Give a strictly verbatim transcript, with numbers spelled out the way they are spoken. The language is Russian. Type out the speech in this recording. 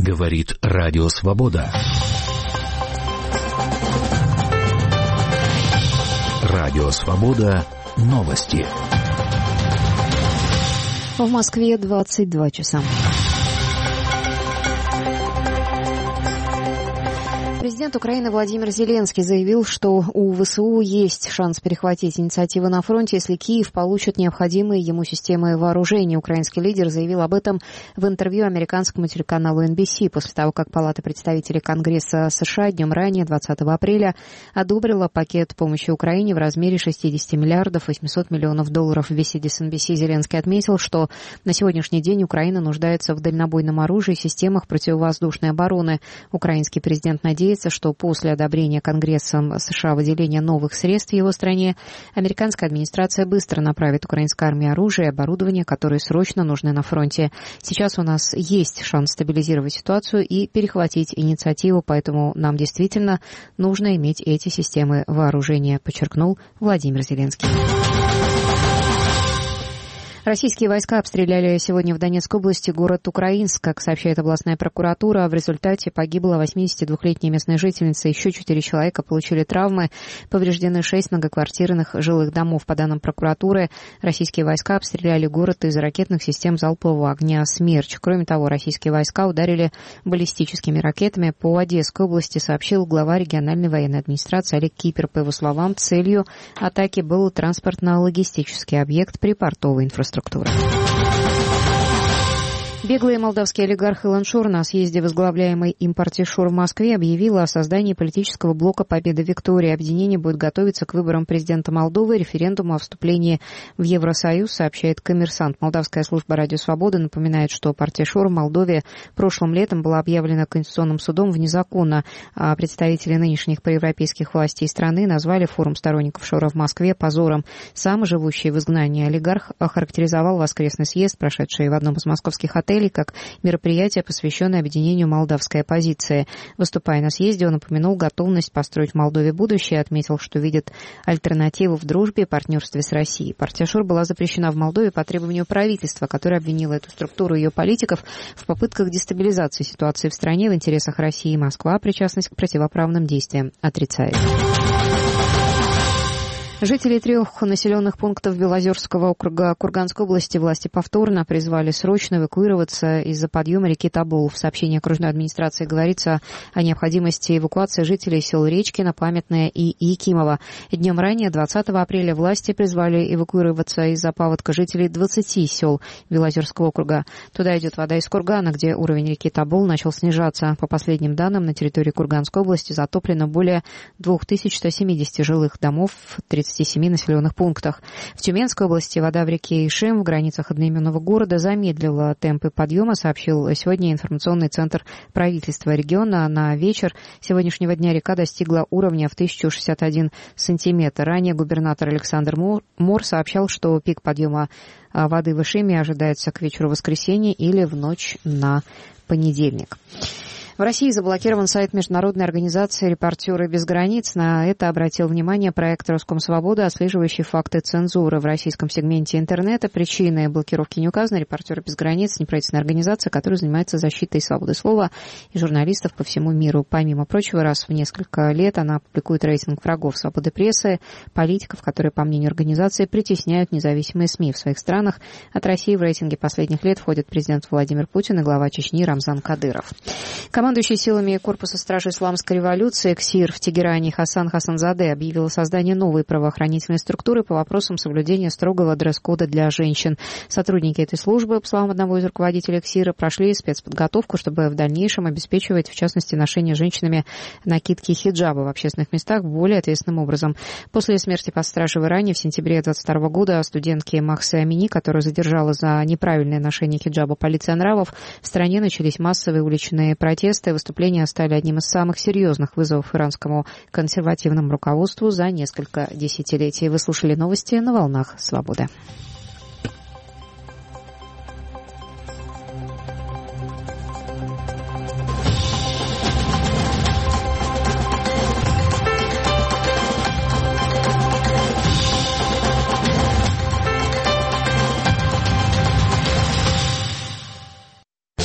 Говорит Радио Свобода. Радио Свобода. Новости. В Москве двадцать два часа. Президент Украины Владимир Зеленский заявил, что у ВСУ есть шанс перехватить инициативу на фронте, если Киев получит необходимые ему системы вооружения. Украинский лидер заявил об этом в интервью американскому телеканалу эн би си после того, как Палата представителей Конгресса США днем ранее, двадцатого апреля, одобрила пакет помощи Украине в размере шестьдесят миллиардов восемьсот миллионов долларов. В беседе с эн би си Зеленский отметил, что на сегодняшний день Украина нуждается в дальнобойном оружии и системах противовоздушной обороны. Украинский президент надеется, что после одобрения Конгрессом США выделения новых средств в его стране, американская администрация быстро направит украинской армии оружие и оборудование, которые срочно нужны на фронте. Сейчас у нас есть шанс стабилизировать ситуацию и перехватить инициативу, поэтому нам действительно нужно иметь эти системы вооружения, подчеркнул Владимир Зеленский. Российские войска обстреляли сегодня в Донецкой области город Украинск. Как сообщает областная прокуратура, в результате погибла восьмидесятидвухлетняя местная жительница, еще четыре человека получили травмы, повреждены шесть многоквартирных жилых домов. По данным прокуратуры, российские войска обстреляли город из ракетных систем залпового огня «Смерч». Кроме того, российские войска ударили баллистическими ракетами по Одесской области, сообщил глава региональной военной администрации Олег Кипер. По его словам, целью атаки был транспортно-логистический объект припортовой инфраструктуры. Структура. Беглый молдавский олигарх Илон Шор на съезде, возглавляемой им партии Шор в Москве, объявила о создании политического блока «Победа Виктория». Объединение будет готовиться к выборам президента Молдовы и референдуму о вступлении в Евросоюз, сообщает «Коммерсант». Молдавская служба «Радио Свобода» напоминает, что партия Шор в Молдове прошлым летом была объявлена Конституционным судом вне закона, а представители нынешних проевропейских властей страны назвали форум сторонников Шора в Москве позором. Сам живущий в изгнании олигарх охарактеризовал воскресный съезд, прошедший в одном из московских отелей, как мероприятие, посвященное объединению молдавской оппозиции. Выступая на съезде, он упомянул готовность построить в Молдове будущее и отметил, что видит альтернативу в дружбе и партнерстве с Россией. Партия Шор была запрещена в Молдове по требованию правительства, которое обвинило эту структуру и ее политиков в попытках дестабилизации ситуации в стране в интересах России. Москва причастность к противоправным действиям отрицает. Жителей трех населенных пунктов Белозерского округа Курганской области власти повторно призвали срочно эвакуироваться из-за подъема реки Тобол. В сообщении окружной администрации говорится о необходимости эвакуации жителей сел Речкино, Памятное и Якимово. Днем ранее, двадцатого апреля, власти призвали эвакуироваться из-за паводка жителей двадцати сел Белозерского округа. Туда идет вода из кургана, где уровень реки Тобол начал снижаться. По последним данным, на территории Курганской области затоплено более две тысячи сто семьдесят жилых домов в тридцати семи населенных пунктах. В Тюменской области вода в реке Ишим в границах одноименного города замедлила темпы подъема, сообщил сегодня информационный центр правительства региона. На вечер сегодняшнего дня река достигла уровня в тысячу шестьдесят один сантиметр. Ранее губернатор Александр Мор сообщал, что пик подъема воды в Ишиме ожидается к вечеру воскресенья или в ночь на понедельник. В России заблокирован сайт международной организации «Репортеры без границ». На это обратил внимание проект «Роскомсвобода», отслеживающий факты цензуры в российском сегменте интернета. Причины блокировки не указаны. «Репортеры без границ» — неправительственная организация, которая занимается защитой свободы слова и журналистов по всему миру. Помимо прочего, раз в несколько лет она публикует рейтинг врагов свободы прессы, политиков, которые, по мнению организации, притесняют независимые СМИ в своих странах. От России в рейтинге последних лет входят президент Владимир Путин и глава Чечни Рамзан Кадыров. Командующий силами корпуса стражи исламской революции КСИР в Тегеране Хасан Хасанзаде объявил о создании новой правоохранительной структуры по вопросам соблюдения строгого дресс-кода для женщин. Сотрудники этой службы, по словам одного из руководителей КСИРа, прошли спецподготовку, чтобы в дальнейшем обеспечивать, в частности, ношение женщинами накидки хиджаба в общественных местах более ответственным образом. После смерти под стражей в Иране в сентябре двадцать второго года студентки Махсы Амини, которую задержала за неправильное ношение хиджаба полиция нравов, в стране начались массовые уличные протесты. Выступления стали одним из самых серьезных вызовов иранскому консервативному руководству за несколько десятилетий. Вы слушали новости на волнах «Свободы».